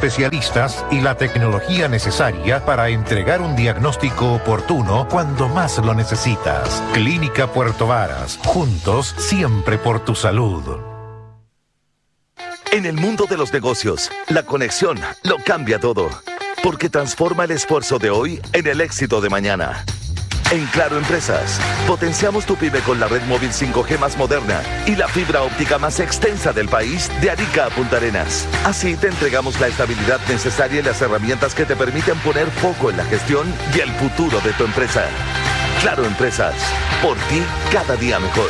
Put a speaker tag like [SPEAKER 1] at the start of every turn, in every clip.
[SPEAKER 1] especialistas y la tecnología necesaria para entregar un diagnóstico oportuno cuando más lo necesitas. Clínica Puerto Varas, juntos siempre por tu salud.
[SPEAKER 2] En el mundo de los negocios, la conexión lo cambia todo, porque transforma el esfuerzo de hoy en el éxito de mañana. En Claro Empresas, potenciamos tu pyme con la red móvil 5G más moderna y la fibra óptica más extensa del país, de Arica a Punta Arenas. Así te entregamos la estabilidad necesaria y las herramientas que te permiten poner foco en la gestión y el futuro de tu empresa. Claro Empresas, por ti cada día mejor.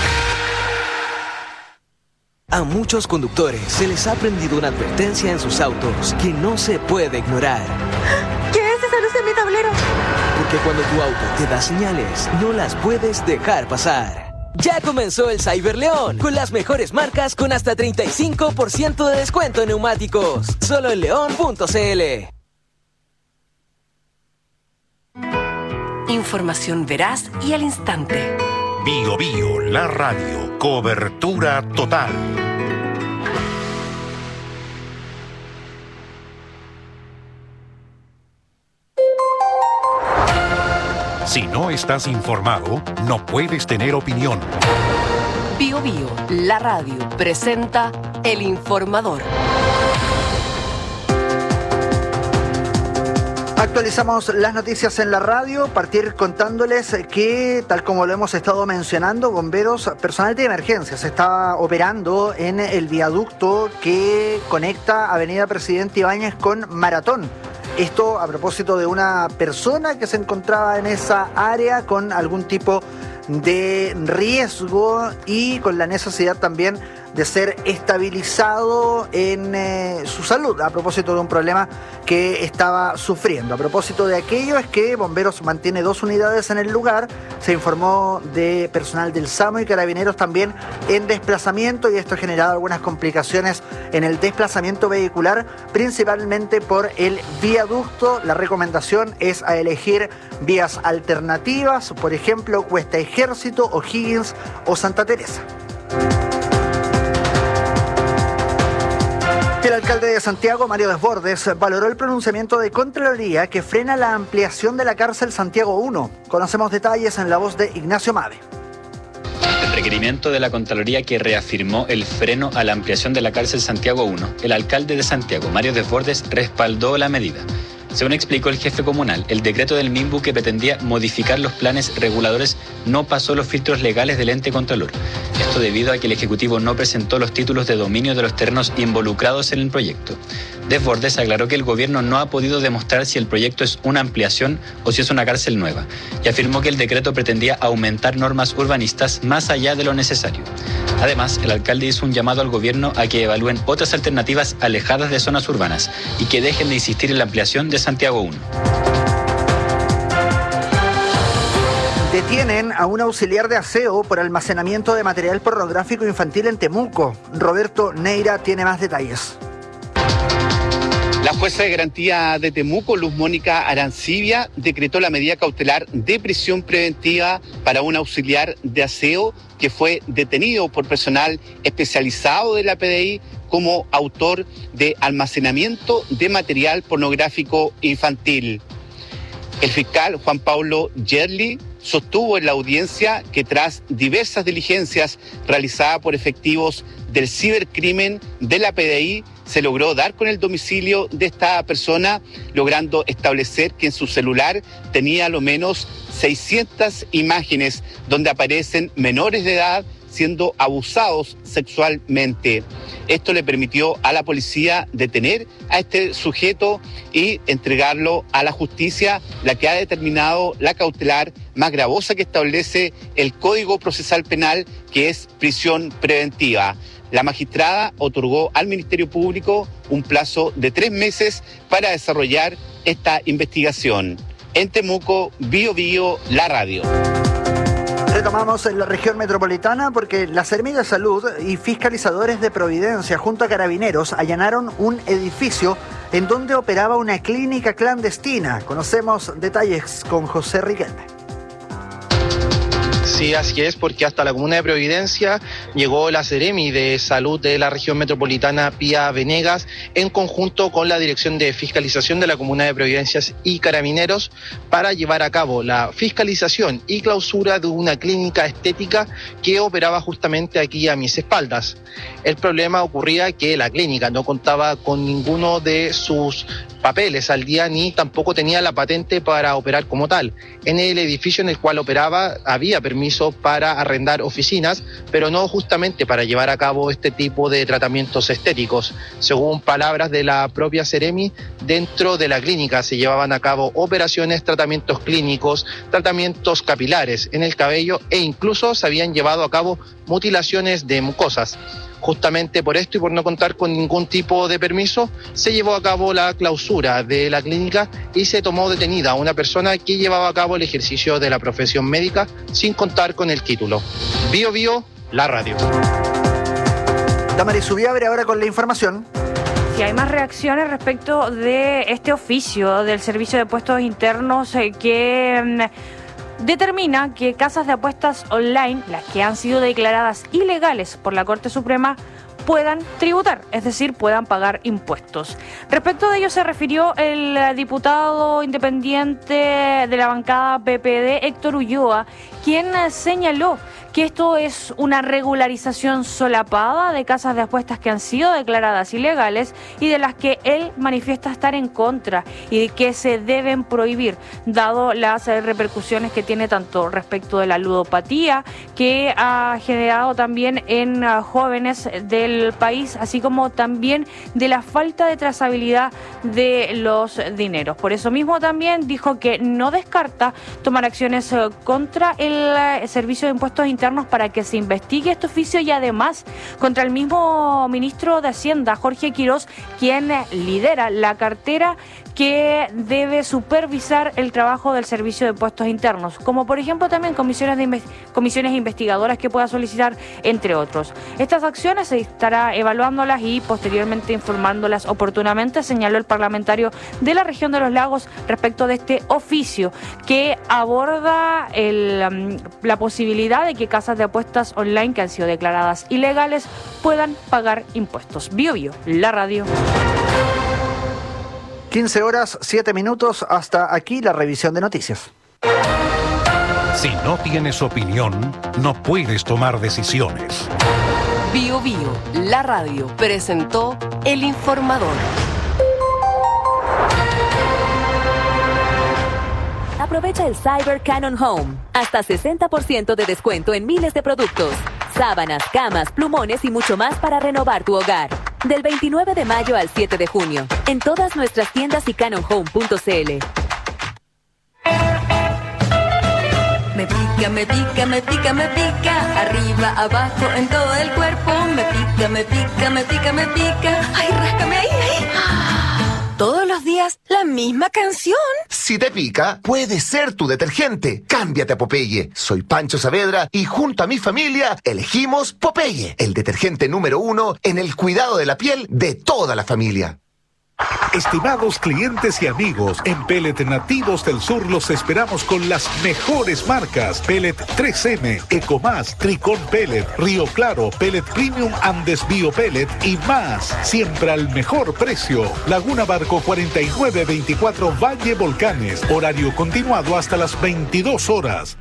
[SPEAKER 3] A muchos conductores se les ha prendido una advertencia en sus autos que no se puede ignorar.
[SPEAKER 4] ¿Qué es esa luz en mi tablero?
[SPEAKER 3] Porque cuando tu auto te da señales, no las puedes dejar pasar. Ya comenzó el Cyberleón, con las mejores marcas con hasta 35% de descuento en neumáticos. Solo en león.cl.
[SPEAKER 5] Información veraz y al instante.
[SPEAKER 1] Bio Bio, la radio, cobertura total. Si no estás informado, no puedes tener opinión.
[SPEAKER 5] Bio Bio, la radio, presenta El Informador.
[SPEAKER 6] Actualizamos las noticias en la radio, partir contándoles que, tal como lo hemos estado mencionando, bomberos, personal de emergencias está operando en el viaducto que conecta Avenida Presidente Ibáñez con Maratón. Esto a propósito de una persona que se encontraba en esa área con algún tipo de riesgo y con la necesidad también de ser estabilizado en su salud, a propósito de un problema que estaba sufriendo. A propósito de aquello es que Bomberos mantiene 2 unidades en el lugar, se informó de personal del SAMU y Carabineros también en desplazamiento, y esto ha generado algunas complicaciones en el desplazamiento vehicular, principalmente por el viaducto. La recomendación es a elegir vías alternativas, por ejemplo, Cuesta Ejército, O'Higgins o Santa Teresa. El alcalde de Santiago, Mario Desbordes, valoró el pronunciamiento de Contraloría que frena la ampliación de la cárcel Santiago 1. Conocemos detalles en la voz de Ignacio Made.
[SPEAKER 7] El requerimiento de la Contraloría que reafirmó el freno a la ampliación de la cárcel Santiago 1, el alcalde de Santiago, Mario Desbordes, respaldó la medida. Según explicó el jefe comunal, el decreto del MIMBU que pretendía modificar los planes reguladores no pasó los filtros legales del ente Contralor. Esto debido a que el Ejecutivo no presentó los títulos de dominio de los terrenos involucrados en el proyecto. Desbordes aclaró que el gobierno no ha podido demostrar si el proyecto es una ampliación o si es una cárcel nueva, y afirmó que el decreto pretendía aumentar normas urbanistas más allá de lo necesario. Además, el alcalde hizo un llamado al gobierno a que evalúen otras alternativas alejadas de zonas urbanas y que dejen de insistir en la ampliación de Santiago 1.
[SPEAKER 6] Detienen a un auxiliar de aseo por almacenamiento de material pornográfico infantil en Temuco. Roberto Neira tiene más detalles.
[SPEAKER 8] La jueza de garantía de Temuco, Luz Mónica Arancibia, decretó la medida cautelar de prisión preventiva para un auxiliar de aseo que fue detenido por personal especializado de la PDI como autor de almacenamiento de material pornográfico infantil. El fiscal Juan Pablo Yerli sostuvo en la audiencia que tras diversas diligencias realizadas por efectivos del cibercrimen de la PDI, se logró dar con el domicilio de esta persona, logrando establecer que en su celular tenía a lo menos 600 imágenes donde aparecen menores de edad siendo abusados sexualmente. Esto le permitió a la policía detener a este sujeto y entregarlo a la justicia, la que ha determinado la cautelar más gravosa que establece el Código Procesal Penal, que es prisión preventiva. La magistrada otorgó al Ministerio Público un plazo de 3 meses para desarrollar esta investigación. En Temuco, Bio Bio, la radio.
[SPEAKER 6] Retomamos en la región metropolitana porque la Seremi de Salud y fiscalizadores de Providencia junto a Carabineros allanaron un edificio en donde operaba una clínica clandestina. Conocemos detalles con José Riquelme.
[SPEAKER 9] Sí, así es, porque hasta la comuna de Providencia llegó la Seremi de Salud de la región metropolitana, Pía Venegas, en conjunto con la Dirección de Fiscalización de la comuna de Providencia y Carabineros, para llevar a cabo la fiscalización y clausura de una clínica estética que operaba justamente aquí a mis espaldas. El problema ocurría que la clínica no contaba con ninguno de sus papeles al día, ni tampoco tenía la patente para operar como tal. En el edificio en el cual operaba había permiso para arrendar oficinas, pero no justamente para llevar a cabo este tipo de tratamientos estéticos. Según palabras de la propia Seremi, dentro de la clínica se llevaban a cabo operaciones, tratamientos clínicos, tratamientos capilares en el cabello e incluso se habían llevado a cabo mutilaciones de mucosas. Justamente por esto y por no contar con ningún tipo de permiso, se llevó a cabo la clausura de la clínica y se tomó detenida a una persona que llevaba a cabo el ejercicio de la profesión médica sin contar con el título. Bio Bio, la radio.
[SPEAKER 6] Damaris Ubiabre ahora con la información.
[SPEAKER 10] Si hay más reacciones respecto de este oficio del Servicio de Puestos Internos que determina que casas de apuestas online, las que han sido declaradas ilegales por la Corte Suprema, puedan tributar, es decir, puedan pagar impuestos. Respecto de ello se refirió el diputado independiente de la bancada PPD, Héctor Ulloa, quien señaló que esto es una regularización solapada de casas de apuestas que han sido declaradas ilegales y de las que él manifiesta estar en contra y que se deben prohibir, dado las repercusiones que tiene tanto respecto de la ludopatía que ha generado también en jóvenes del país, así como también de la falta de trazabilidad de los dineros. Por eso mismo también dijo que no descarta tomar acciones contra el Servicio de Impuestos Internos para que se investigue este oficio y además contra el mismo ministro de Hacienda, Jorge Quirós, quien lidera la cartera que debe supervisar el trabajo del Servicio de Impuestos Internos, como por ejemplo también comisiones investigadoras que pueda solicitar, entre otros. Estas acciones se estará evaluándolas y posteriormente informándolas oportunamente, señaló el parlamentario de la región de los Lagos respecto de este oficio que aborda la posibilidad de que casas de apuestas online que han sido declaradas ilegales puedan pagar impuestos. Bio Bio, la radio.
[SPEAKER 6] 15 horas, 7 minutos, hasta aquí la revisión de noticias.
[SPEAKER 1] Si no tienes opinión, no puedes tomar decisiones.
[SPEAKER 5] Bio Bio, la radio, presentó El Informador.
[SPEAKER 11] Aprovecha el Cyber Canon Home. Hasta 60% de descuento en miles de productos. Sábanas, camas, plumones y mucho más para renovar tu hogar. Del 29 de mayo al 7 de junio. En todas nuestras tiendas y canonhome.cl.
[SPEAKER 12] Me pica, me pica, me pica, me pica. Arriba, abajo, en todo el cuerpo. Me pica, me pica, me pica, me pica. Ay, ráscame ahí, ahí. Todos los días, la misma canción.
[SPEAKER 13] Si te pica, puede ser tu detergente. Cámbiate a Popeye. Soy Pancho Saavedra y junto a mi familia elegimos Popeye, el detergente número 1 en el cuidado de la piel de toda la familia.
[SPEAKER 14] Estimados clientes y amigos, en Pellet Nativos del Sur los esperamos con las mejores marcas: Pellet 3M, Ecomás, Tricón Pellet, Río Claro, Pellet Premium Andes Bio Pellet y más, siempre al mejor precio. Laguna Barco 4924 Valle Volcanes, horario continuado hasta las 22 horas.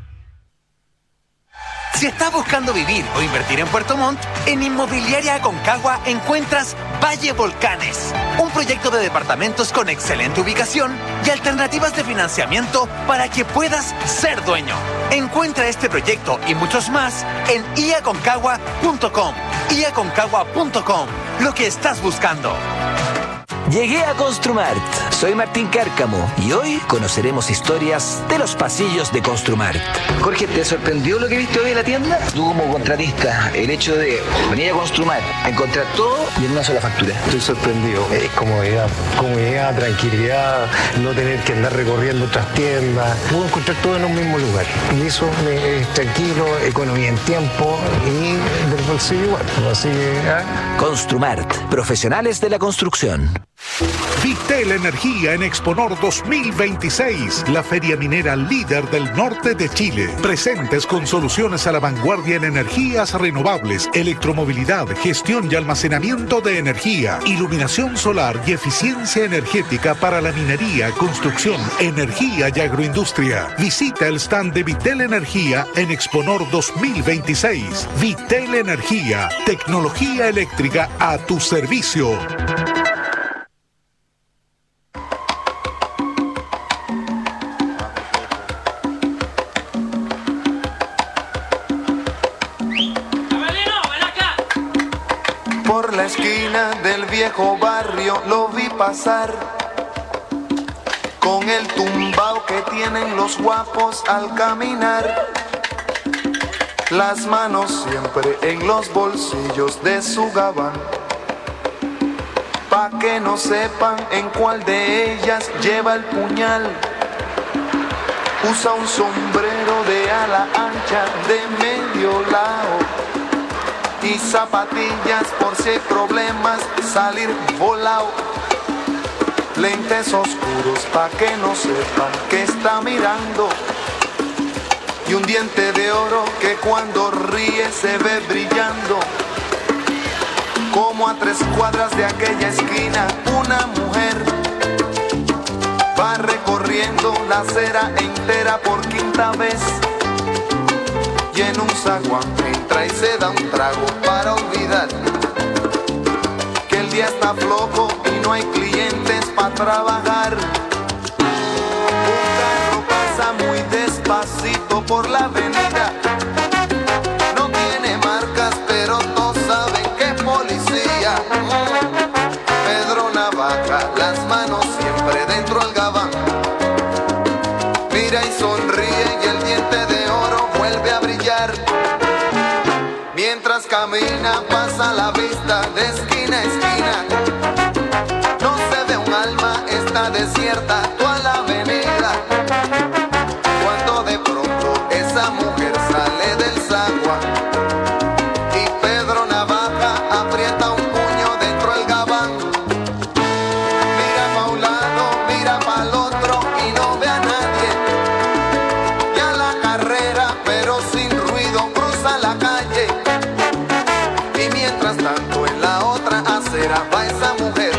[SPEAKER 15] Si estás buscando vivir o invertir en Puerto Montt, en Inmobiliaria Aconcagua encuentras Valle Volcanes, un proyecto de departamentos con excelente ubicación y alternativas de financiamiento para que puedas ser dueño. Encuentra este proyecto y muchos más en iaconcagua.com. iaconcagua.com, lo que estás buscando.
[SPEAKER 16] Llegué a Construmart. Soy Martín Cárcamo y hoy conoceremos historias de los pasillos de Construmart. Jorge, ¿te sorprendió lo que viste hoy en la tienda? Tú como contratista, el hecho de venir a Construmart, encontrar todo y en una sola factura.
[SPEAKER 17] Estoy sorprendido. Comodidad, tranquilidad, no tener que andar recorriendo otras tiendas. Puedo encontrar todo en un mismo lugar. Y eso es tranquilo, economía en tiempo y del bolsillo igual. Así que,
[SPEAKER 16] Construmart, profesionales de la construcción.
[SPEAKER 14] Vitel Energía en Exponor 2026, la feria minera líder del norte de Chile. Presentes con soluciones a la vanguardia en energías renovables, electromovilidad, gestión y almacenamiento de energía, iluminación solar y eficiencia energética para la minería, construcción, energía y agroindustria. Visita el stand de Vitel Energía en Exponor 2026. Vitel Energía, tecnología eléctrica a tu servicio.
[SPEAKER 18] Por la esquina del viejo barrio lo vi pasar, con el tumbao que tienen los guapos al caminar, las manos siempre en los bolsillos de su gabán, pa' que no sepan en cuál de ellas lleva el puñal. Usa un sombrero de ala ancha de medio lado y zapatillas por si hay problemas salir volado. Lentes oscuros pa' que no sepan que está mirando, y un diente de oro que cuando ríe se ve brillando. Como a 3 cuadras de aquella esquina una mujer va recorriendo la acera entera por 5ª vez, y en un zaguán entra y se da un trago para olvidar que el día está flojo y no hay clientes para trabajar. Un carro pasa muy despacito por la avenida, no tiene marcas pero todos saben que es policía. Pedro Navaja, las manos siempre dentro del gabán, mira y sonríe y el diente de oro vuelve a brillar. Mientras camina pasa la vista de esquina a esquina, no se ve un alma, está desierta toda la avenida. Cuando de pronto esa mujer sale del zaguán y Pedro Navaja aprieta un puño dentro del gabán. Mira pa' un lado, mira pa' el otro y no ve a nadie. Ya la carrera pero sin ruido cruza la calle, y mientras tanto en la otra acera va esa mujer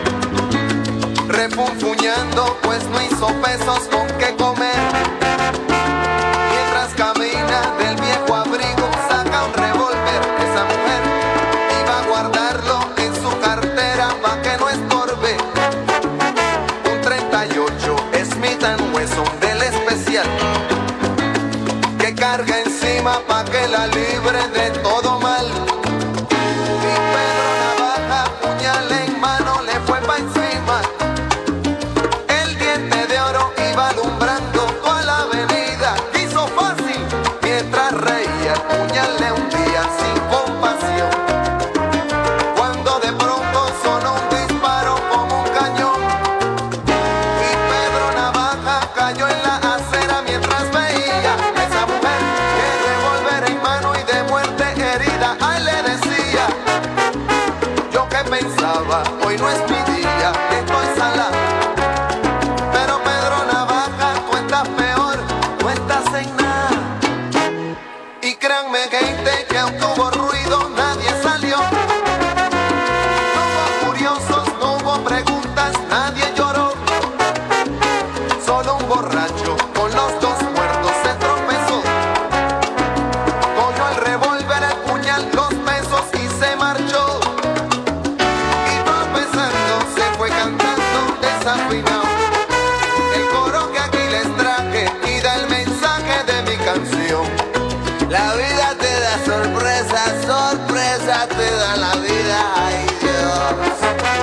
[SPEAKER 18] refunfuñando pues no hizo pesos con qué comer. Mientras camina del viejo abrigo saca un revólver esa mujer y va a guardarlo en su cartera pa' que no estorbe. Un 38 Smith & Wesson del especial que carga encima pa' que la libre de todo mal. Y Pedro Navaja, puñal en mano, le fue pa' encima. El diente de oro iba alumbrando toda la avenida. Hizo fácil mientras reía, el puñal le hundía sin compasión. Cuando de pronto sonó un disparo como un cañón y Pedro Navaja cayó en la acera mientras veía a esa mujer que revólver en mano y de muerte herida. Ay, le decía, yo que pensaba, hoy no es mi día, estoy salado. Pero Pedro Navaja, tú estás peor, tú estás en nada. Y créanme gente que aunque hubo ruido nadie salió. No hubo curiosos, no hubo preguntas, nadie lloró. Solo un borracho con los 2 muertos se tropezó. Cogió el revólver, el puñal, los pesos y se marchó. Y tropezando se fue cantando desafinado el coro que aquí les traje y da el mensaje de mi canción. La vida te da sorpresas, sorpresas te da la vida, ay Dios.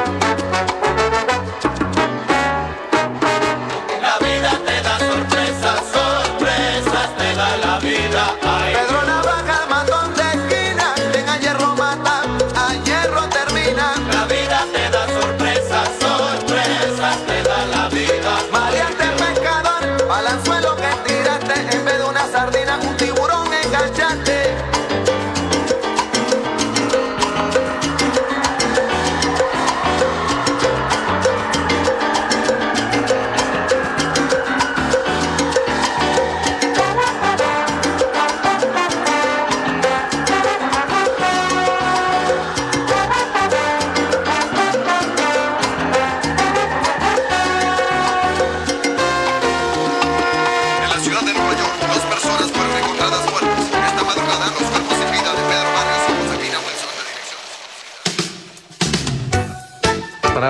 [SPEAKER 18] La vida te da sorpresas, sorpresas te da la vida, ay Dios. Pedro Navaja, matón de esquina, quien a hierro mata, a hierro termina. La vida te da sorpresas, sorpresas te da la vida.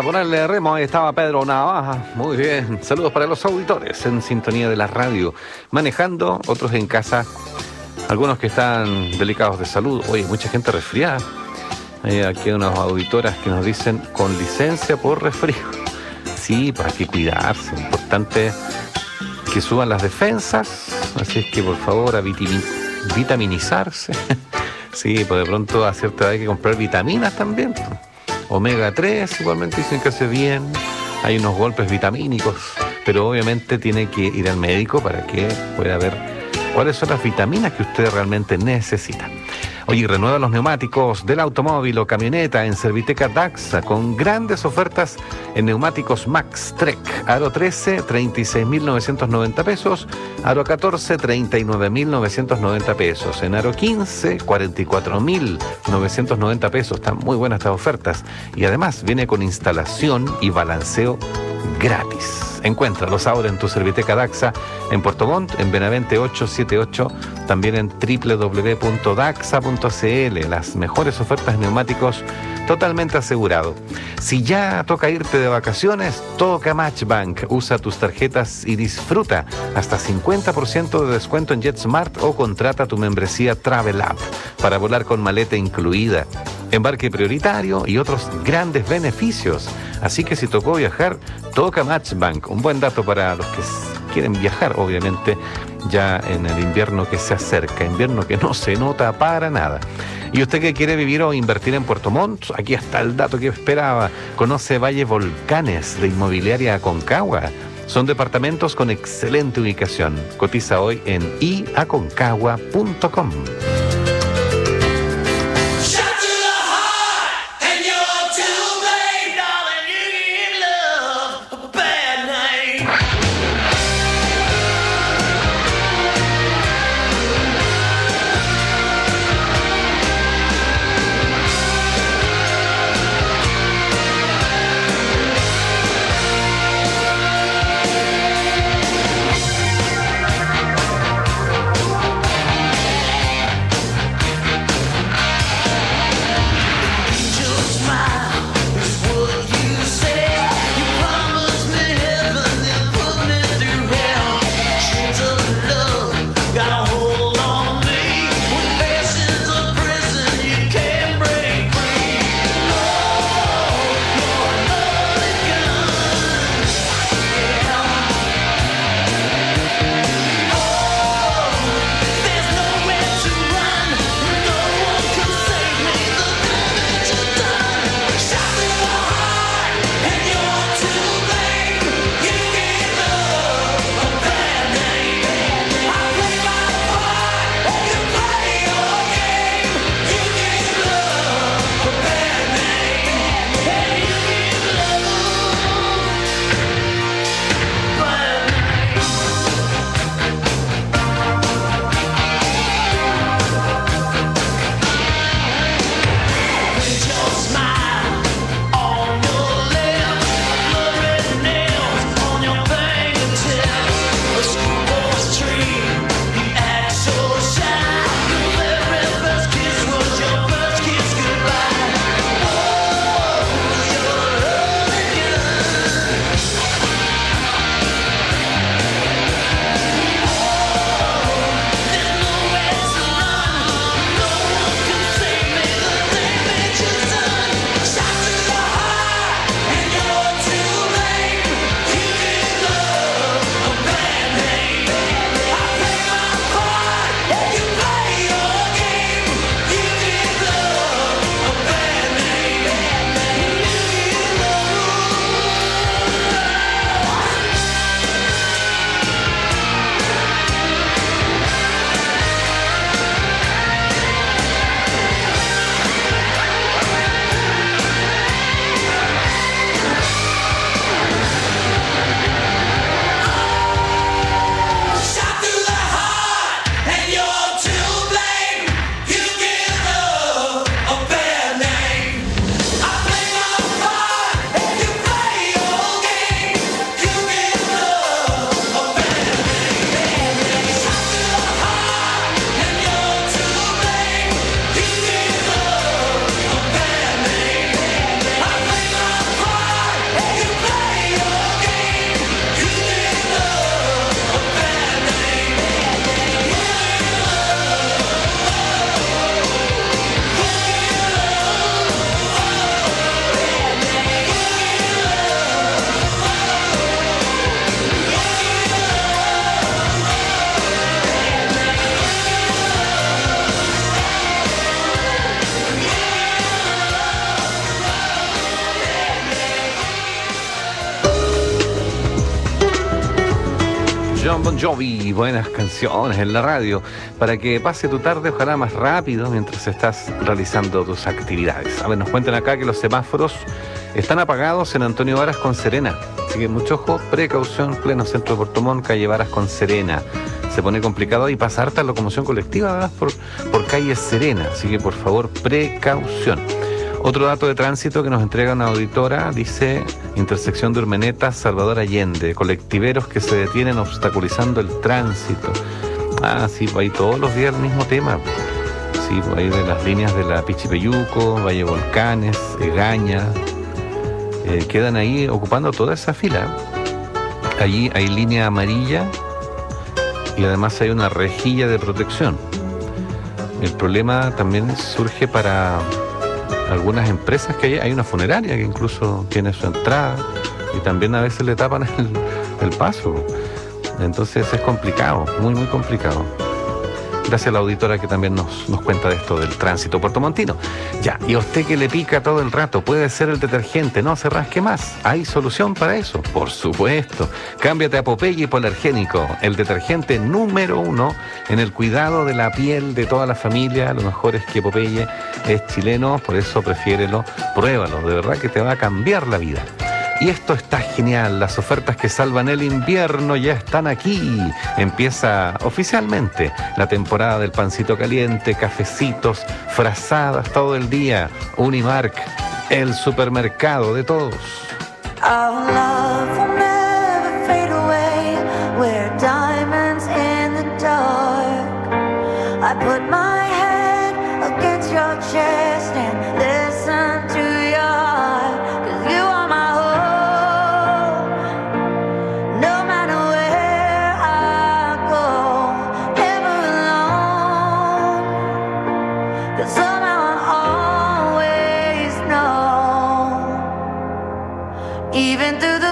[SPEAKER 19] ponerle remo. Ahí estaba Pedro Navaja. Muy bien. Saludos para los auditores en sintonía de la radio. Manejando, otros en casa. Algunos que están delicados de salud. Oye, mucha gente resfriada. Aquí hay unas auditoras que nos dicen con licencia por resfrío. Sí, pues hay que cuidarse. Importante que suban las defensas. Así es que por favor a vitaminizarse. Sí, pues de pronto a cierta edad hay que comprar vitaminas también. Omega 3 igualmente dicen que hace bien. Hay unos golpes vitamínicos. Pero obviamente tiene que ir al médico para que pueda ver cuáles son las vitaminas que usted realmente necesita. Oye, renueva los neumáticos del automóvil o camioneta en Serviteca Daxa con grandes ofertas en neumáticos Max Trek. Aro 13, 36.990 pesos. Aro 14, 39.990 pesos. En Aro 15, 44.990 pesos. Están muy buenas estas ofertas. Y además viene con instalación y balanceo gratis. Encuéntralos ahora en tu Serviteca Daxa en Puerto Montt, en Benavente 878, también en www.daxa.cl. Las mejores ofertas de neumáticos totalmente asegurado. Si ya toca irte de vacaciones, toca Matchbank. Usa tus tarjetas y disfruta hasta 50% de descuento en JetSmart o contrata tu membresía Travel App para volar con maleta incluida, embarque prioritario y otros grandes beneficios. Así que si tocó viajar, toca Matchbank. Un buen dato para los que quieren viajar, obviamente, ya en el invierno que se acerca, invierno que no se nota para nada. Y usted que quiere vivir o invertir en Puerto Montt, aquí está el dato que esperaba. Conoce Valle Volcanes de Inmobiliaria Aconcagua. Son departamentos con excelente ubicación. Cotiza hoy en iaconcagua.com. Jon Bon Jovi, buenas canciones en la radio, para que pase tu tarde ojalá más rápido mientras estás realizando tus actividades. A ver, nos cuentan acá que los semáforos están apagados en Antonio Varas con Serena, así que mucho ojo, precaución, pleno centro de Puerto Montt, calle Varas con Serena. Se pone complicado y pasa harta locomoción colectiva, ¿verdad? por calle Serena, así que por favor, precaución. Otro dato de tránsito que nos entrega una auditora, dice intersección de Urmeneta, Salvador Allende, colectiveros que se detienen obstaculizando el tránsito. Ah, sí, ahí todos los días el mismo tema. Sí, ahí de las líneas de la Pichipeyuco, Valle Volcanes, Egaña, quedan ahí ocupando toda esa fila. Allí hay línea amarilla y además hay una rejilla de protección. El problema también surge para algunas empresas que hay una funeraria que incluso tiene su entrada y también a veces le tapan el paso. Entonces es complicado, muy muy complicado. Gracias a la auditora que también nos cuenta de esto del tránsito puertomontino. Ya, y a usted que le pica todo el rato, puede ser el detergente, no se rasque más. ¿Hay solución para eso? Por supuesto. Cámbiate a Popeye Hipoalergénico, el detergente número 1 en el cuidado de la piel de toda la familia. Lo mejor es que Popeye es chileno, por eso prefiérelo, pruébalo, de verdad que te va a cambiar la vida. Y esto está genial, las ofertas que salvan el invierno ya están aquí. Empieza oficialmente la temporada del pancito caliente, cafecitos, frazadas todo el día. Unimark, el supermercado de todos.
[SPEAKER 20] Our love will never fade away. We're diamonds in the dark. I put my head against your chest and listen to your heart. 'Cause you are my hope. No matter where I go, never alone. 'Cause somehow I always know. Even through the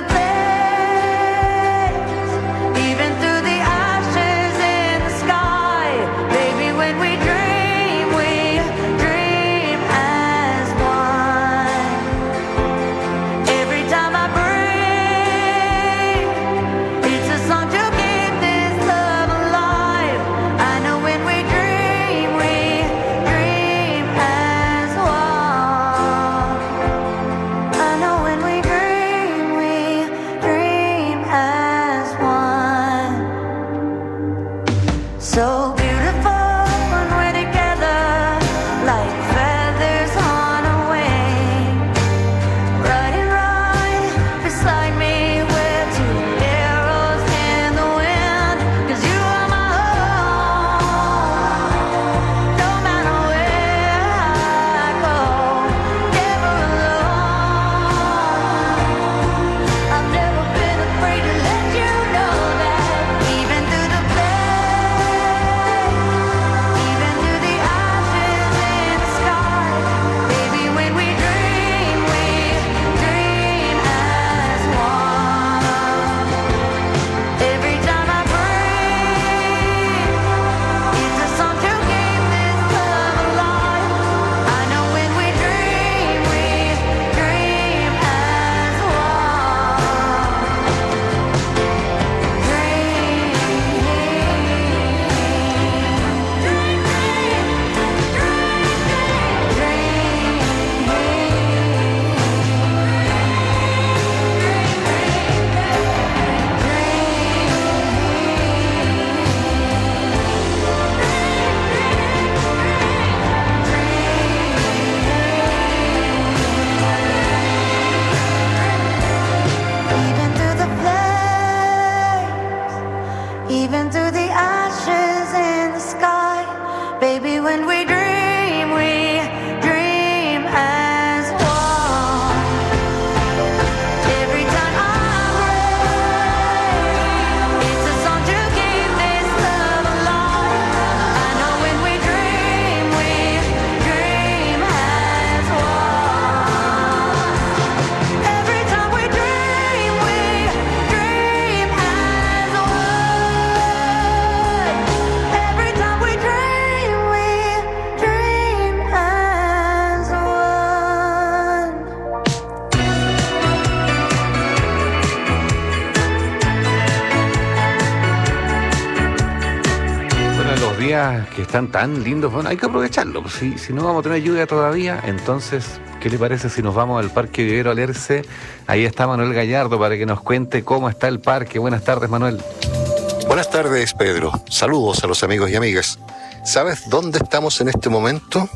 [SPEAKER 19] días que están tan lindos, bueno, hay que aprovecharlo. Pues si no vamos a tener lluvia todavía, entonces, ¿qué le parece si nos vamos al Parque Vivero Alerce? Ahí está Manuel Gallardo para que nos cuente cómo está el parque. Buenas tardes, Manuel.
[SPEAKER 21] Buenas tardes, Pedro. Saludos a los amigos y amigas. ¿Sabes dónde estamos en este momento?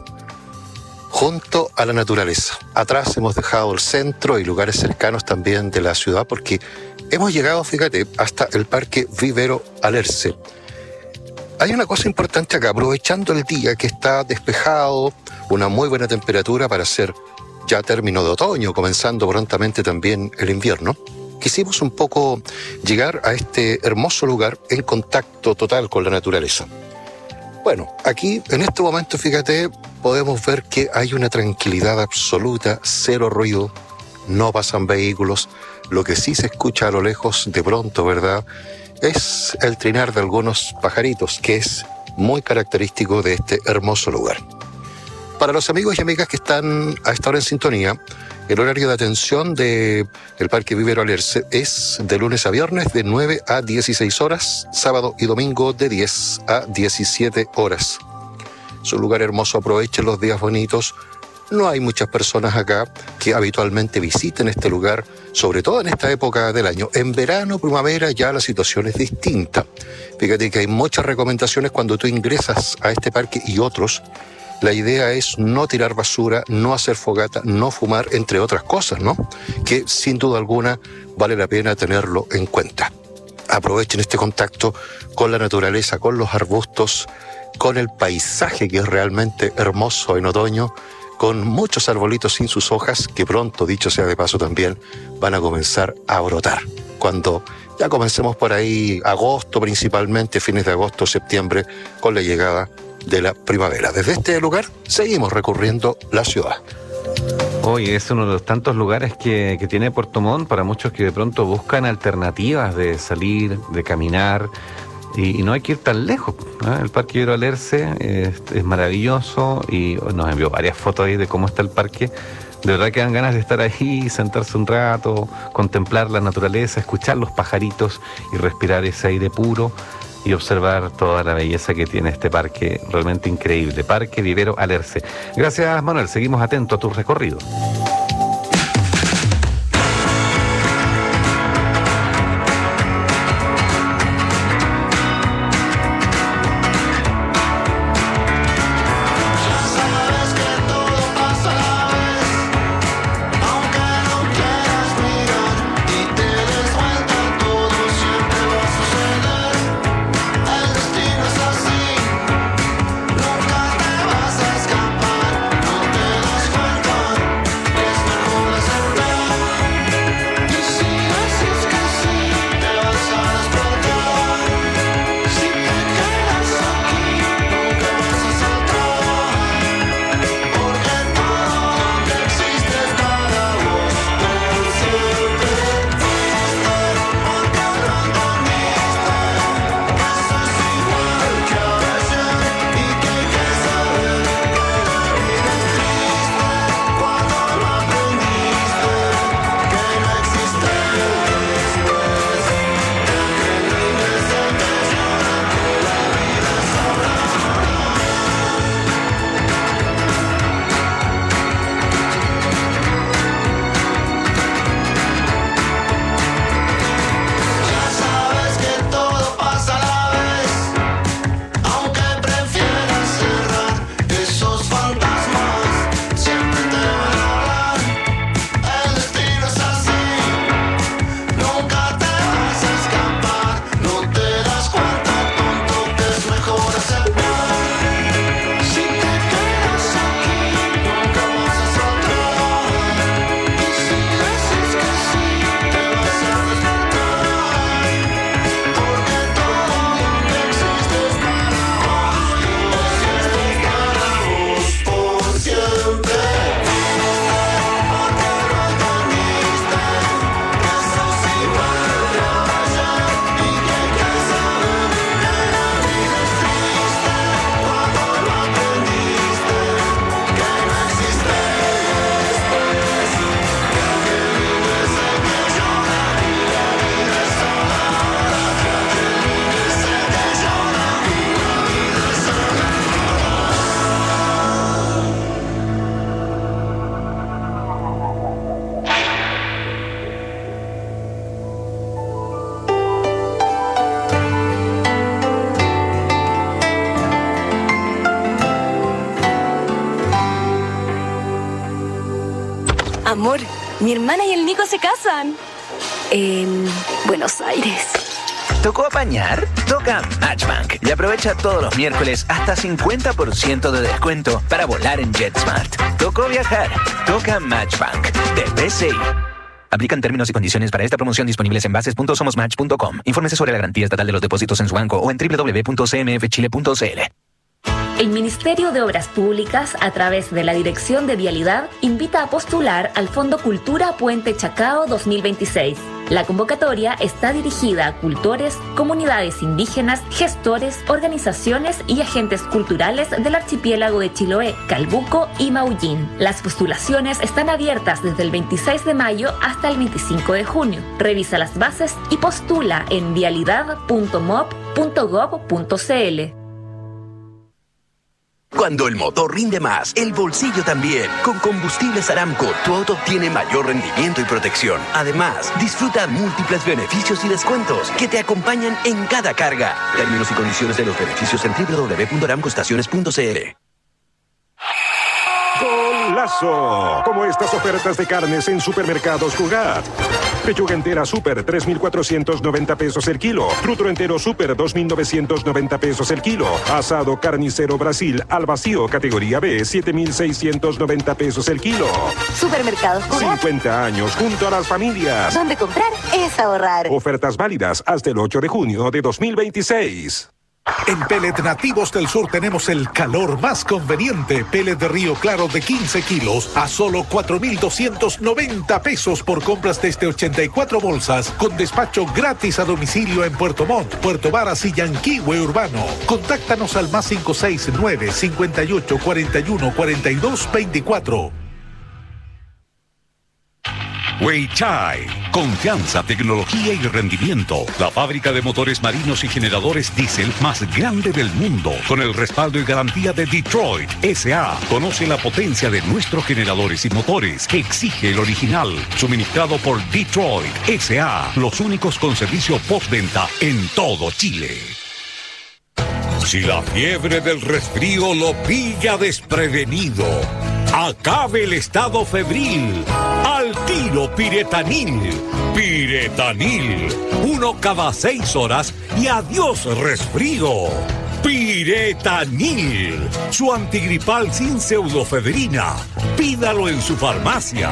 [SPEAKER 21] Junto a la naturaleza. Atrás hemos dejado el centro y lugares cercanos también de la ciudad porque hemos llegado, fíjate, hasta el Parque Vivero Alerce. Hay una cosa importante acá, aprovechando el día que está despejado, una muy buena temperatura para ser ya término de otoño, comenzando prontamente también el invierno. Quisimos un poco llegar a este hermoso lugar en contacto total con la naturaleza. Bueno, aquí en este momento, fíjate, podemos ver que hay una tranquilidad absoluta, cero ruido, no pasan vehículos. Lo que sí se escucha a lo lejos de pronto, ¿verdad?, es el trinar de algunos pajaritos, que es muy característico de este hermoso lugar. Para los amigos y amigas que están a esta hora en sintonía, el horario de atención del Parque Vivero Alerce es de lunes a viernes de 9 a 16 horas, sábado y domingo de 10 a 17 horas. Es un lugar hermoso, aprovechen los días bonitos. No hay muchas personas acá que habitualmente visiten este lugar, sobre todo en esta época del año. En verano, primavera, ya la situación es distinta. Fíjate que hay muchas recomendaciones cuando tú ingresas a este parque y otros. La idea es no tirar basura, no hacer fogata, no fumar, entre otras cosas, ¿no? Que sin duda alguna vale la pena tenerlo en cuenta. Aprovechen este contacto con la naturaleza, con los arbustos, con el paisaje que es realmente hermoso en otoño, con muchos arbolitos sin sus hojas que pronto, dicho sea de paso también, van a comenzar a brotar. Cuando ya comencemos por ahí, agosto principalmente, fines de agosto, septiembre, con la llegada de la primavera. Desde este lugar seguimos recorriendo la ciudad.
[SPEAKER 19] Hoy es uno de los tantos lugares que tiene Puerto Montt para muchos que de pronto buscan alternativas de salir, de caminar, y no hay que ir tan lejos, ¿no? El Parque Vivero Alerce es maravilloso y nos envió varias fotos ahí de cómo está el parque. De verdad que dan ganas de estar ahí, sentarse un rato, contemplar la naturaleza, escuchar los pajaritos y respirar ese aire puro y observar toda la belleza que tiene este parque, realmente increíble. Parque Vivero Alerce. Gracias, Manuel. Seguimos atentos a tu recorrido.
[SPEAKER 2] Amor, mi hermana y el Nico se casan. En Buenos Aires.
[SPEAKER 16] ¿Tocó apañar? Toca Matchbank y aprovecha todos los miércoles hasta 50% de descuento para volar en JetSmart. ¿Tocó viajar? Toca Matchbank de PCI. Aplican términos y condiciones para esta promoción disponibles en bases.somosmatch.com. Infórmese sobre la garantía estatal de los depósitos en su banco o en www.cmfchile.cl.
[SPEAKER 22] El Ministerio de Obras Públicas, a través de la Dirección de Vialidad, invita a postular al Fondo Cultura Puente Chacao 2026. La convocatoria está dirigida a cultores, comunidades indígenas, gestores, organizaciones y agentes culturales del archipiélago de Chiloé, Calbuco y Maullín. Las postulaciones están abiertas desde el 26 de mayo hasta el 25 de junio. Revisa las bases y postula en vialidad.mop.gov.cl.
[SPEAKER 23] Cuando el motor rinde más, el bolsillo también. Con Combustibles Aramco, tu auto obtiene mayor rendimiento y protección. Además, disfruta múltiples beneficios y descuentos que te acompañan en cada carga. Términos y condiciones de los beneficios en www.aramcoestaciones.cl.
[SPEAKER 24] ¡Golazo! Como estas ofertas de carnes en Supermercados Cugat. Pechuga entera Super, 3,490 pesos el kilo. Trutro entero Super, 2,990 pesos el kilo. Asado carnicero Brasil al vacío, categoría B, 7,690 pesos el kilo.
[SPEAKER 4] Supermercados Cugat.
[SPEAKER 24] 50 años junto a las familias.
[SPEAKER 4] Donde comprar es ahorrar.
[SPEAKER 24] Ofertas válidas hasta el 8 de junio de 2026.
[SPEAKER 14] En Pellet Nativos del Sur tenemos el calor más conveniente. Pellet de Río Claro de 15 kilos a solo 4,290 pesos por compras desde 84 bolsas, con despacho gratis a domicilio en Puerto Montt, Puerto Varas y Yanquihue Urbano. Contáctanos al más 569 58 41 42 24.
[SPEAKER 25] Weichai, confianza, tecnología y rendimiento. La fábrica de motores marinos y generadores diésel más grande del mundo, con el respaldo y garantía de Detroit S.A. Conoce la potencia de nuestros generadores y motores que exige el original, suministrado por Detroit S.A. Los únicos con servicio postventa en todo Chile.
[SPEAKER 26] Si la fiebre del resfrío lo pilla desprevenido, acabe el estado febril. Al tiro Piretanil. Piretanil. 1 cada 6 horas y adiós resfrío. Piretanil. Su antigripal sin pseudofebrina. Pídalo en su farmacia.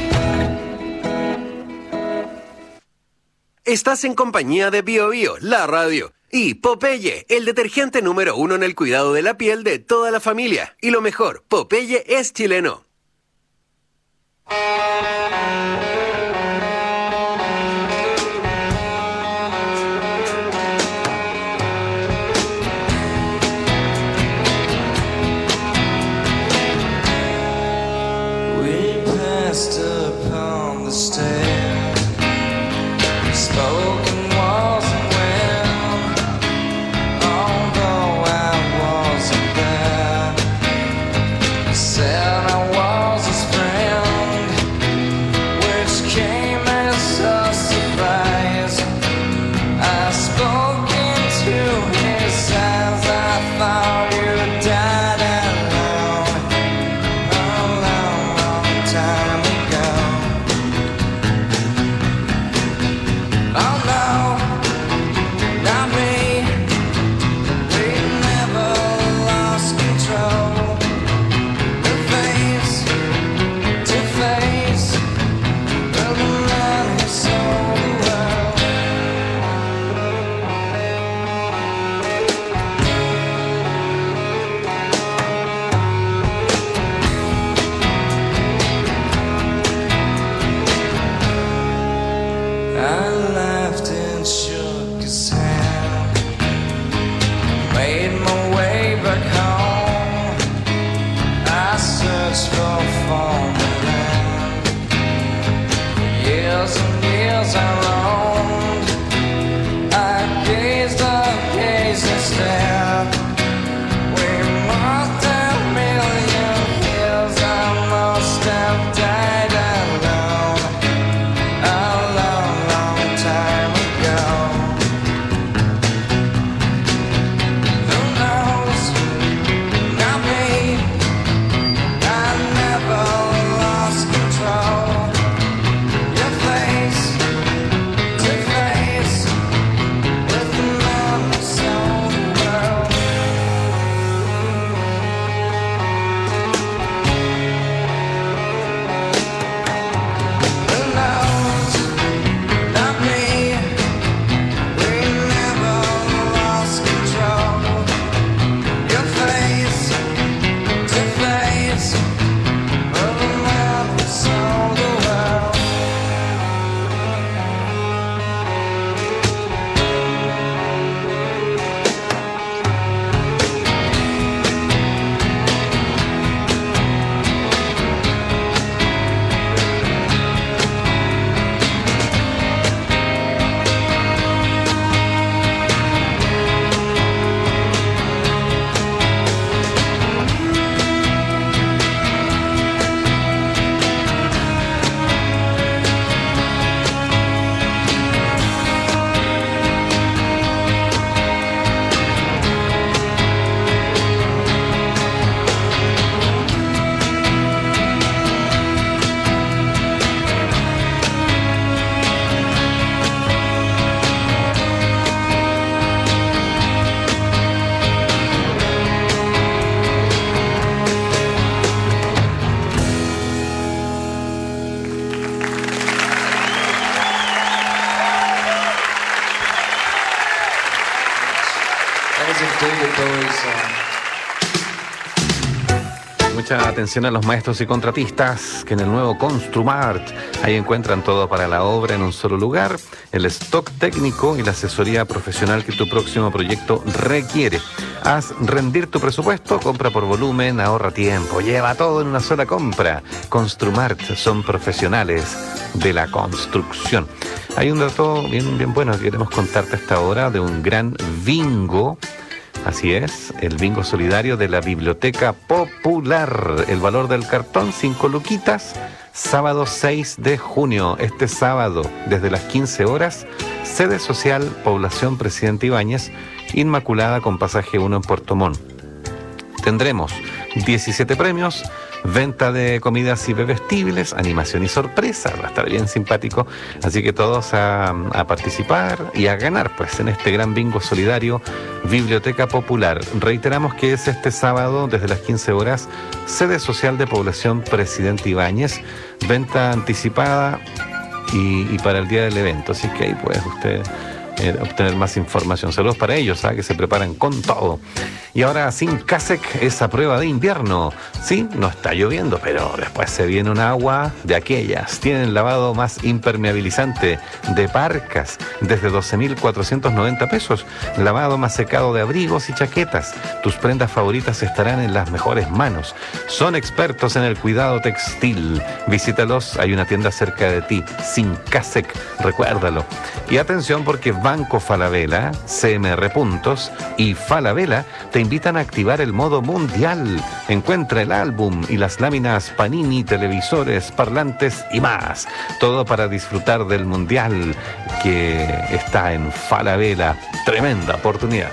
[SPEAKER 27] Estás en compañía de Bio Bio, la radio. Y Popeye, el detergente número 1 en el cuidado de la piel de toda la familia. Y lo mejor, Popeye es chileno.
[SPEAKER 28] We passed upon the stair, spoken walls and wind. Although I wasn't there, I said I was his friend, which came as a surprise. I spoke into his eyes, I thought you died alone, a long, long time ago. Oh no, not me. We never lost control. The face to face of the man who sold the world. I laughed and shook his hand, made my way back home. I searched for foreign land. For years and years I roamed. I gazed and stared. We must have million years. I must have died alone. A long, long time
[SPEAKER 19] Mucha atención a los maestros y contratistas que en el nuevo Construmart ahí encuentran todo para la obra en un solo lugar, el stock técnico y la asesoría profesional que tu próximo proyecto requiere. Haz rendir tu presupuesto, compra por volumen, ahorra tiempo, lleva todo en una sola compra. Construmart son profesionales de la construcción. Hay un dato bien bueno que queremos contarte a esta hora de un gran bingo. Así es, el bingo solidario de la Biblioteca Popular. El valor del cartón, 5 luquitas, sábado 6 de junio. Este sábado, desde las 15 horas, sede social Población Presidente Ibáñez, Inmaculada con pasaje 1 en Puerto Montt. Tendremos 17 premios, venta de comidas y bebestibles, animación y sorpresa, va a estar bien simpático, así que todos a participar y a ganar pues en este gran bingo solidario Biblioteca Popular. Reiteramos que es este sábado desde las 15 horas, sede social de Población Presidente Ibáñez, venta anticipada y para el día del evento, así que ahí puede usted obtener más información. Saludos para ellos, que se preparan con todo. Y ahora sin Casec, esa prueba de invierno. Sí, no está lloviendo, pero después se viene un agua de aquellas. Tienen lavado más impermeabilizante de parcas desde 12.490 pesos. Lavado más secado de abrigos y chaquetas. Tus prendas favoritas estarán en las mejores manos. Son expertos en el cuidado textil. Visítalos, hay una tienda cerca de ti. Sin Casec, recuérdalo. Y atención porque Banco Falabella, CMR Puntos y Falabella te invitan a activar el modo mundial. Encuentra el álbum y las láminas Panini, televisores, parlantes y más. Todo para disfrutar del mundial que está en Falabella. Tremenda oportunidad.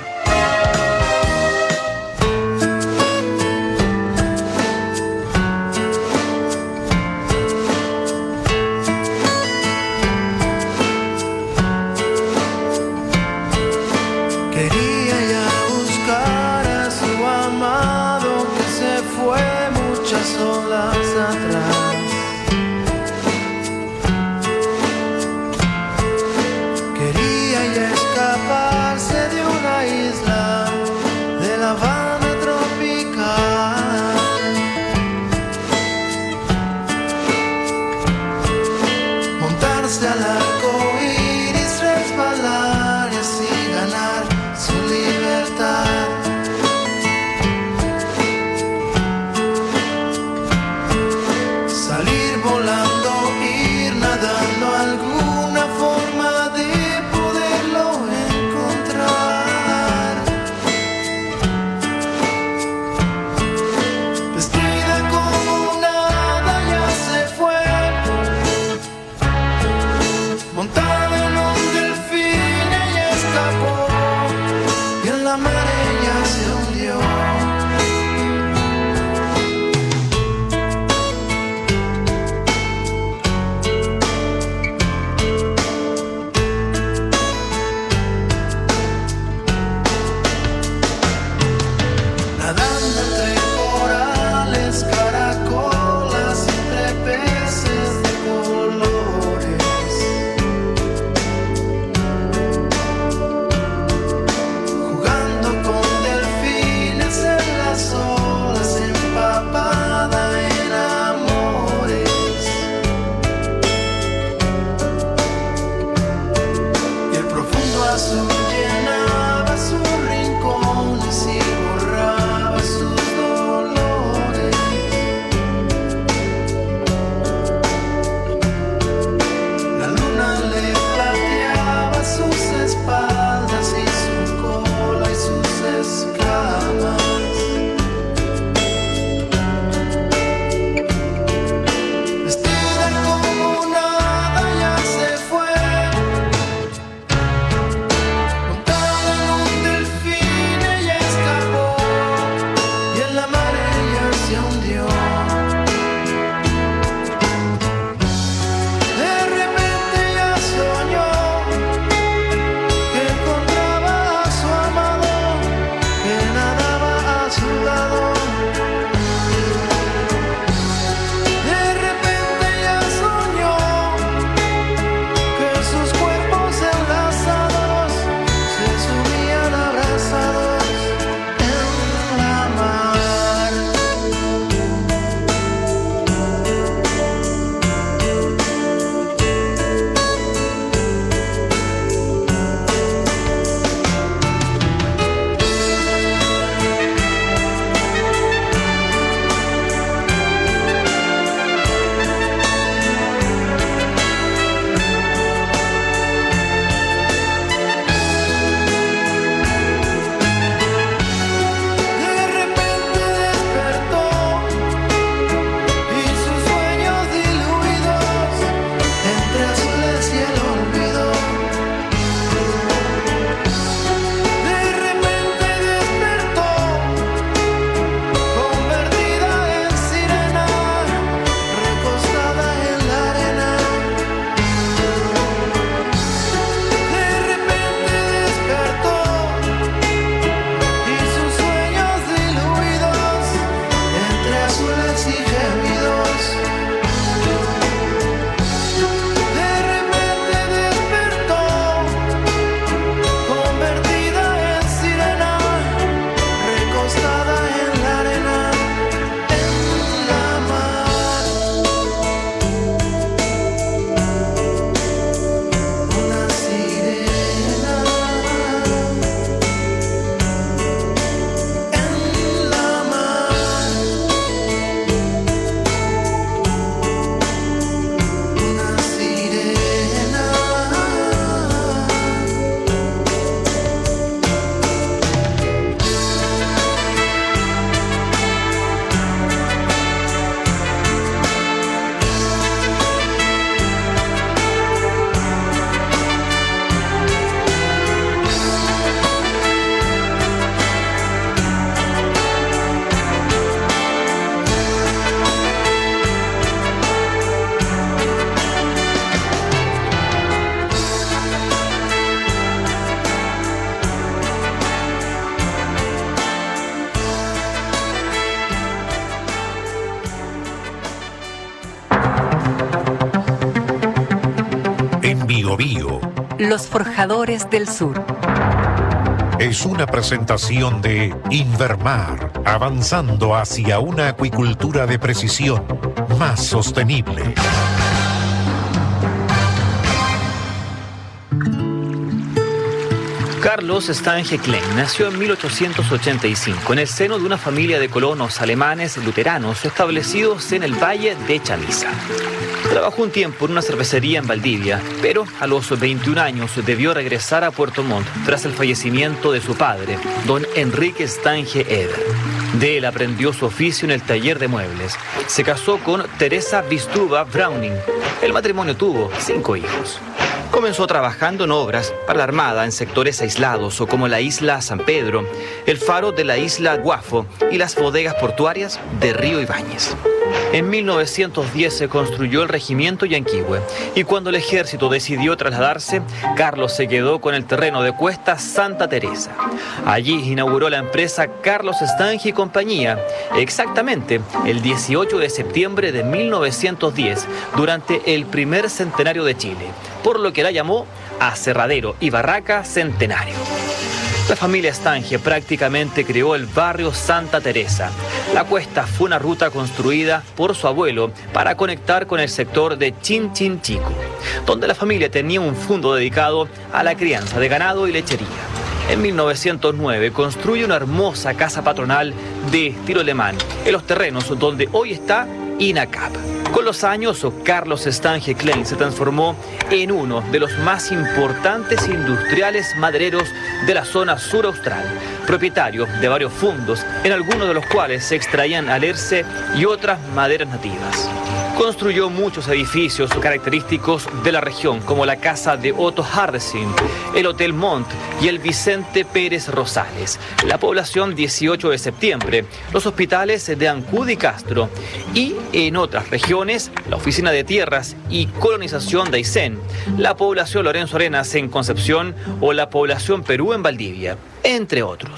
[SPEAKER 1] Los Forjadores del Sur.
[SPEAKER 24] Es una presentación de Invermar, avanzando hacia una acuicultura de precisión más sostenible.
[SPEAKER 3] Carlos Stange Klein nació en 1885 en el seno de una familia de colonos alemanes luteranos establecidos en el Valle de Chamisa. Trabajó un tiempo en una cervecería en Valdivia, pero a los 21 años debió regresar a Puerto Montt tras el fallecimiento de su padre, don Enrique Stange Eder. De él aprendió su oficio en el taller de muebles. Se casó con Teresa Vistuva Browning. El matrimonio tuvo 5 hijos. Comenzó trabajando en obras para la Armada en sectores aislados, o como la isla San Pedro, el faro de la isla Guafo y las bodegas portuarias de Río Ibáñez. En 1910 se construyó el regimiento Yanquihue, y cuando el ejército decidió trasladarse, Carlos se quedó con el terreno de Cuesta Santa Teresa. Allí inauguró la empresa Carlos Stange y Compañía, exactamente el 18 de septiembre de 1910, durante el primer centenario de Chile, por lo que la llamó Aserradero y Barraca Centenario. La familia Stange prácticamente creó el barrio Santa Teresa. La cuesta fue una ruta construida por su abuelo para conectar con el sector de Chinchinchico, donde la familia tenía un fondo dedicado a la crianza de ganado y lechería. En 1909 construye una hermosa casa patronal de estilo alemán en los terrenos donde hoy está INACAP. Con los años, Carlos Stange Klein se transformó en uno de los más importantes industriales madereros de la zona sur austral, propietario de varios fundos, en algunos de los cuales se extraían alerce y otras maderas nativas. Construyó muchos edificios característicos de la región, como la casa de Otto Hardesing, el Hotel Montt y el Vicente Pérez Rosales, la población 18 de septiembre, los hospitales de Ancud y Castro, y en otras regiones, la oficina de tierras y colonización de Aysén, la población Lorenzo Arenas en Concepción o la población Perú en Valdivia, entre otros.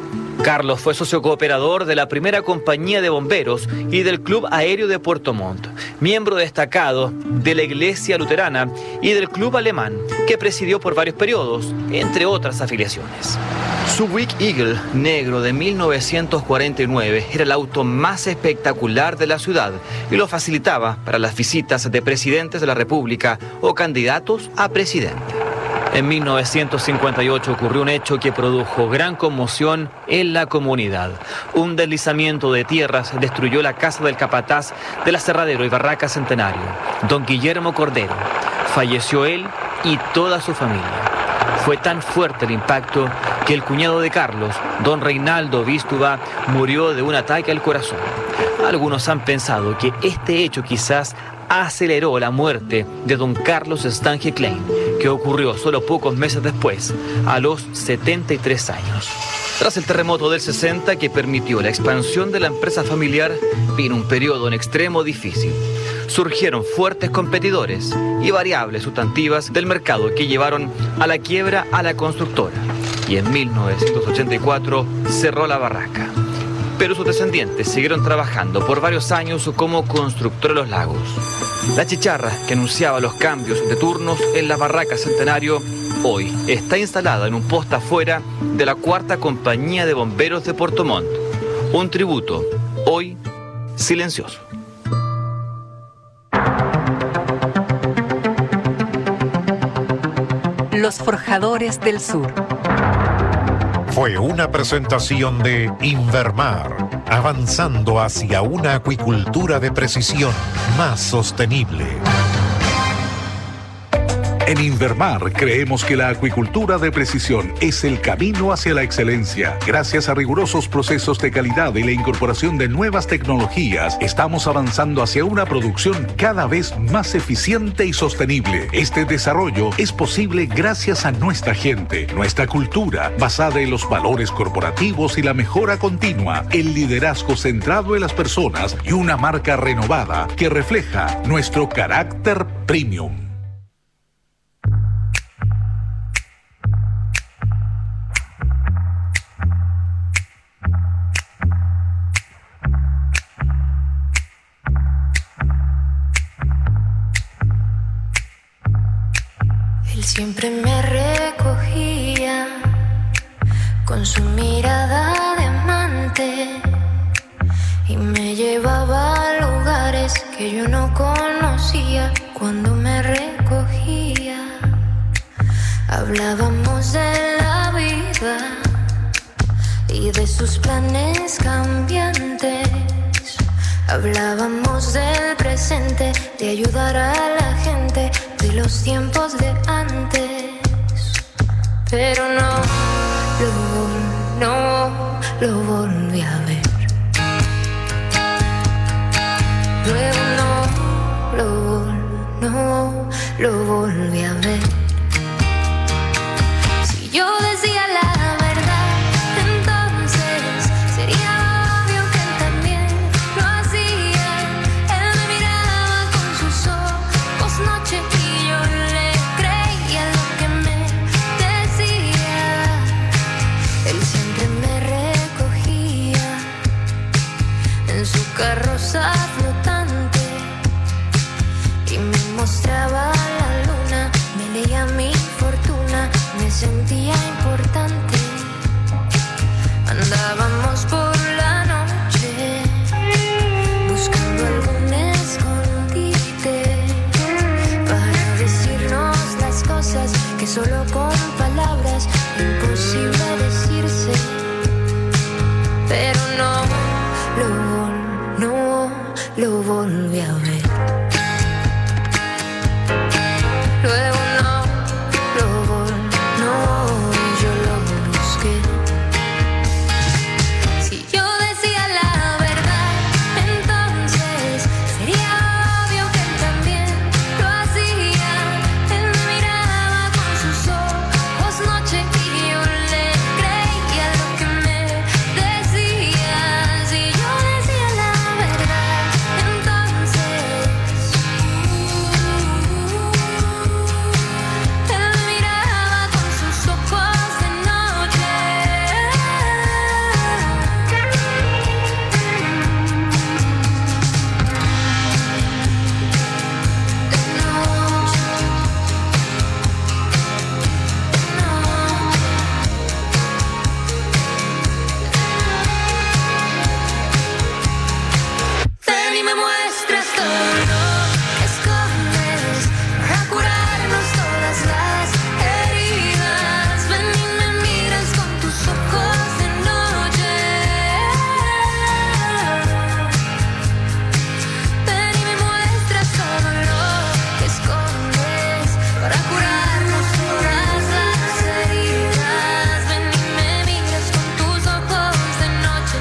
[SPEAKER 3] Carlos fue socio cooperador de la primera compañía de bomberos y del Club Aéreo de Puerto Montt, miembro destacado de la Iglesia Luterana y del Club Alemán, que presidió por varios periodos, entre otras afiliaciones. Su Buick Eagle negro de 1949 era el auto más espectacular de la ciudad y lo facilitaba para las visitas de presidentes de la República o candidatos a presidente. En 1958 ocurrió un hecho que produjo gran conmoción en la comunidad. Un deslizamiento de tierras destruyó la casa del capataz del Aserradero y Barraca Centenario, don Guillermo Cordero. Falleció él y toda su familia. Fue tan fuerte el impacto que el cuñado de Carlos, don Reinaldo Vístuva, murió de un ataque al corazón. Algunos han pensado que este hecho quizás aceleró la muerte de don Carlos Stange Klein, que ocurrió solo pocos meses después, a los 73 años. Tras el terremoto del 60 que permitió la expansión de la empresa familiar, vino un periodo en extremo difícil. Surgieron fuertes competidores y variables sustantivas del mercado que llevaron a la quiebra a la constructora. Y en 1984 cerró la barraca. Pero sus descendientes siguieron trabajando por varios años como constructor de los lagos. La chicharra que anunciaba los cambios de turnos en la Barraca Centenario hoy está instalada en un poste afuera de la 4ª Compañía de Bomberos de Puerto Montt. Un tributo, hoy silencioso.
[SPEAKER 1] Los Forjadores del Sur.
[SPEAKER 24] Fue una presentación de Invermar, avanzando hacia una acuicultura de precisión más sostenible.
[SPEAKER 14] En Invermar creemos que la acuicultura de precisión es el camino hacia la excelencia. Gracias a rigurosos procesos de calidad y la incorporación de nuevas tecnologías, estamos avanzando hacia una producción cada vez más eficiente y sostenible. Este desarrollo es posible gracias a nuestra gente, nuestra cultura, basada en los valores corporativos y la mejora continua, el liderazgo centrado en las personas y una marca renovada que refleja nuestro carácter premium.
[SPEAKER 5] El
[SPEAKER 20] Siempre me recogía con su mirada de amante y me llevaba a lugares que yo no conocía. Cuando me recogía, hablábamos de la vida y de sus planes cambiantes. Hablábamos del presente, de ayudar a la gente, de los tiempos de antes. Pero no lo volví a ver. Luego no lo volví a ver. Si yo decía la verdad, entonces sería obvio que él también lo hacía. Él me miraba con sus ojos noche y yo le creía lo que me decía. Él siempre me recogía en su carroza flotante y me mostraba la luna, me leía mi fortuna, me sentía importante. Andábamos por la noche buscando algún escondite para decirnos las cosas que solo con palabras imposible decirse. Pero no lo volví a ver. Luego no, y yo lo busqué. Si yo decía la verdad, entonces sería obvio que él también lo hacía. Él me miraba con sus ojos noche y yo le creía lo que me decía. Si yo decía la verdad, entonces él me miraba con sus ojos de noche. Ven y me muestras todo lo que escondes para curarnos todas las heridas. Ven y me miras con tus ojos de noche. Ven y me muestras todo lo que escondes para curarnos todas las heridas. Ven y me miras con tus ojos de noche.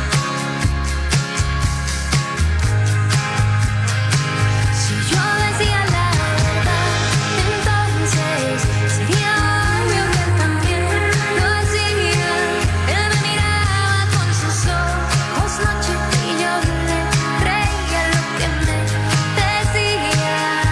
[SPEAKER 20] Si yo decía la verdad, entonces sería obvio que él también lo hacía. Él me miraba con sus ojos noche y yo le creía lo que me decía.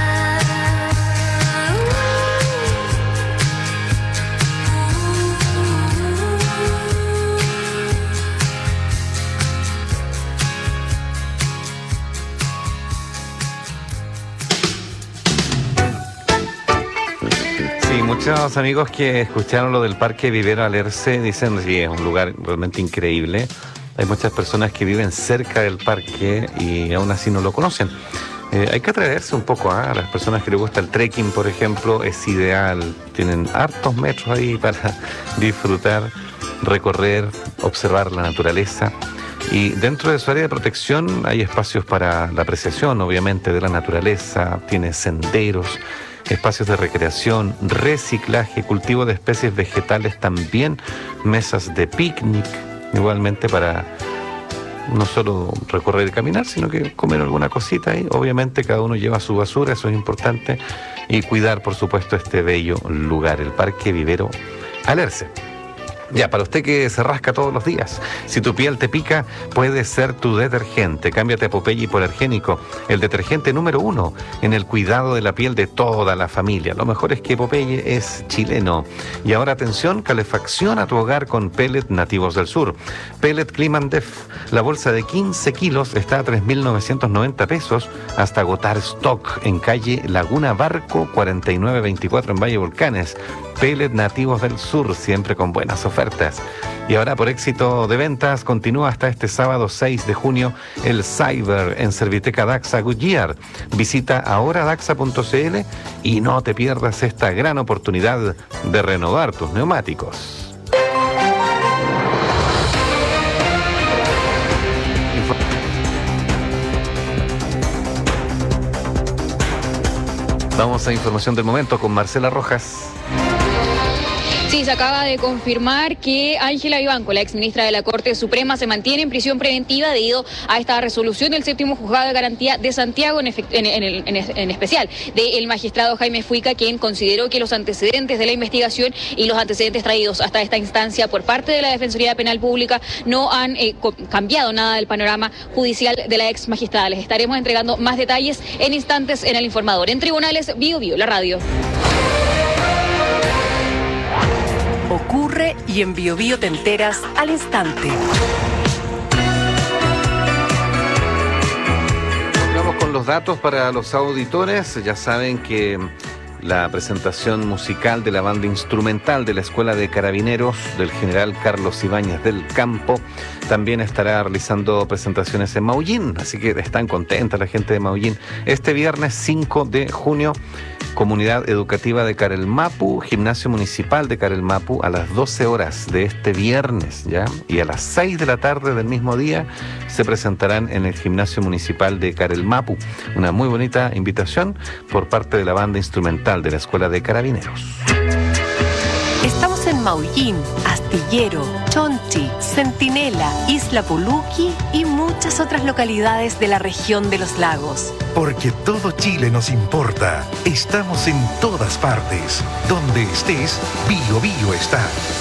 [SPEAKER 19] Sí, muchos amigos que escucharon lo del Parque Vivero Alerce dicen que es un lugar realmente increíble. Hay muchas personas que viven cerca del parque y aún así no lo conocen. Hay que atreverse un poco a las personas que les gusta el trekking, por ejemplo, es ideal. Tienen hartos metros ahí para disfrutar, recorrer, observar la naturaleza. Y dentro de su área de protección hay espacios para la apreciación, obviamente, de la naturaleza. Tiene senderos, espacios de recreación, reciclaje, cultivo de especies vegetales también, mesas de picnic, igualmente para no solo recorrer y caminar, sino que comer alguna cosita ahí. Obviamente cada uno lleva su basura, eso es importante, y cuidar, por supuesto, este bello lugar, el Parque Vivero Alerce. Ya, para usted que se rasca todos los días, si tu piel te pica, puede ser tu detergente. Cámbiate a Popeye Hipoalergénico, el detergente número 1 en el cuidado de la piel de toda la familia. Lo mejor es que Popeye es chileno. Y ahora atención, calefacción a tu hogar con pellet nativos del sur. Pellet Climandef, la bolsa de 15 kilos está a 3.990 pesos hasta agotar stock en calle Laguna Barco 4924 en Valle Volcanes. Pellet nativos del sur, siempre con buenas ofertas. Y ahora, por éxito de ventas, continúa hasta este sábado 6 de junio el Cyber en Serviteca Daxa Goodyear. Visita ahora daxa.cl y no te pierdas esta gran oportunidad de renovar tus neumáticos. Vamos a información del momento con Marcela Rojas.
[SPEAKER 5] Sí, se acaba de confirmar que Ángela Vivanco, la exministra de la Corte Suprema, se mantiene en prisión preventiva debido a esta resolución del séptimo juzgado de garantía de Santiago, en especial del magistrado Jaime Fuica, quien consideró que los antecedentes de la investigación y los antecedentes traídos hasta esta instancia por parte de la Defensoría Penal Pública no han cambiado nada del panorama judicial de la ex magistrada. Les estaremos entregando más detalles en instantes en El Informador. En Tribunales, Bio Bio, la radio.
[SPEAKER 1] Ocurre y en Bio Bio te enteras al instante.
[SPEAKER 19] Vamos con los datos para los auditores. Ya saben que la presentación musical de la banda instrumental de la Escuela de Carabineros del general Carlos Ibáñez del Campo también estará realizando presentaciones en Maullín, así que están contentas la gente de Maullín. Este viernes 5 de junio, Comunidad Educativa de Carelmapu, Gimnasio Municipal de Carelmapu, a las 12 horas de este viernes, ¿ya? Y a las 6 de la tarde del mismo día se presentarán en el Gimnasio Municipal de Carelmapu. Una muy bonita invitación por parte de la banda instrumental de la Escuela de Carabineros.
[SPEAKER 1] Estamos en Maullín, Astillero, Chonchi, Centinela, Isla Puluqui y muchas otras localidades de la región de los lagos.
[SPEAKER 6] Porque todo Chile nos importa. Estamos en todas partes. Donde estés, Bio Bio está.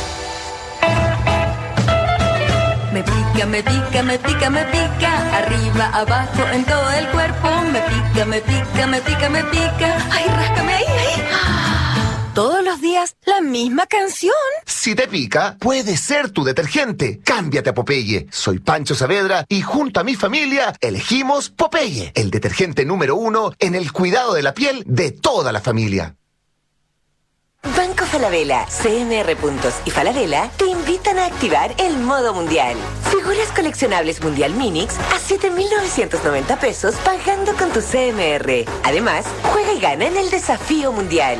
[SPEAKER 2] Me pica, me pica, me pica, me pica. Arriba, abajo, en todo el cuerpo. Me pica, me pica, me pica, me pica. Ay, ráscame ahí, ahí. Todos los días, la misma canción.
[SPEAKER 13] Si te pica, puede ser tu detergente. Cámbiate a Popeye. Soy Pancho Saavedra y junto a mi familia elegimos Popeye, el detergente número 1 en el cuidado de la piel de toda la familia.
[SPEAKER 4] Banco Falabella, CMR Puntos y Falabella te invitan a activar el modo mundial. Figuras coleccionables Mundial Minix a 7.990 pesos pagando con tu CMR. Además, juega y gana en el desafío mundial.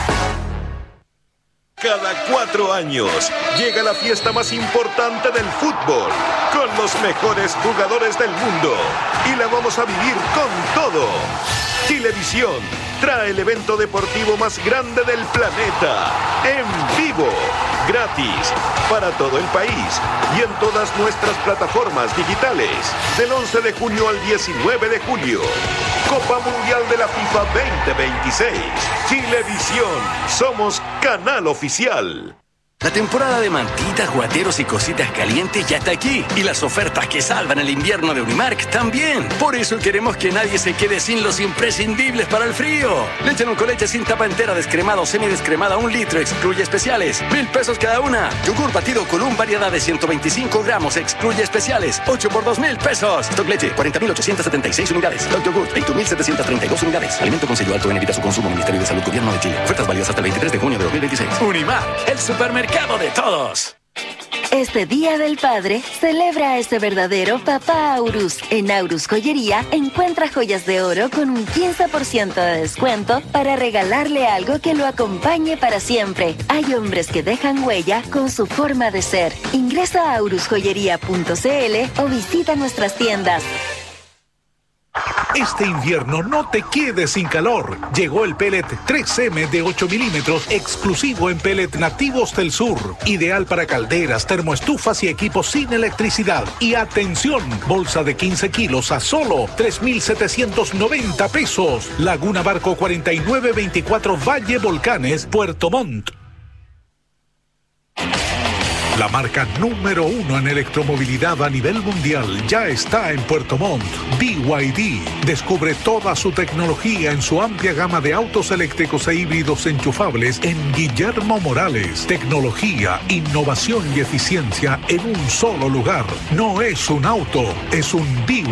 [SPEAKER 24] Cada 4 años llega la fiesta más importante del fútbol, con los mejores jugadores del mundo. Y la vamos a vivir con todo. Chilevisión trae el evento deportivo más grande del planeta, en vivo, gratis, para todo el país y en todas nuestras plataformas digitales, del 11 de junio al 19 de julio. Copa Mundial de la FIFA 2026. Chilevisión, somos canal oficial.
[SPEAKER 23] La temporada de mantitas, guateros y cositas calientes ya está aquí. Y las ofertas que salvan el invierno de Unimark también. Por eso queremos que nadie se quede sin los imprescindibles para el frío. Leche Noncoleche sin tapa entera, descremada o semidescremada, 1 litro, excluye especiales, 1.000 pesos cada una. Yogur batido con un variedad de 125 gramos, excluye especiales, 8 por 2.000 pesos. Stock leche, 40.876 unidades. Stock yogur, 21.732 unidades. Alimento con sello alto en evita su consumo. Ministerio de Salud, Gobierno de Chile. Ofertas válidas hasta el 23 de junio de 2026. Unimark, el supermercado de todos.
[SPEAKER 2] Este Día del Padre, celebra a ese verdadero papá Aurus. En Aurus Joyería, encuentra joyas de oro con un 15% de descuento para regalarle algo que lo acompañe para siempre. Hay hombres que dejan huella con su forma de ser. Ingresa a aurusjoyería.cl o visita nuestras tiendas.
[SPEAKER 14] Este invierno no te quedes sin calor. Llegó el pellet 3M de 8 milímetros exclusivo en pellet nativos del sur. Ideal para calderas, termoestufas y equipos sin electricidad. Y atención, bolsa de 15 kilos a solo 3.790 pesos. Laguna Barco 4924 Valle Volcanes, Puerto Montt. La marca número 1 en electromovilidad a nivel mundial ya está en Puerto Montt. BYD. Descubre toda su tecnología en su amplia gama de autos eléctricos e híbridos enchufables en Guillermo Morales. Tecnología, innovación y eficiencia en un solo lugar. No es un auto, es un BYD.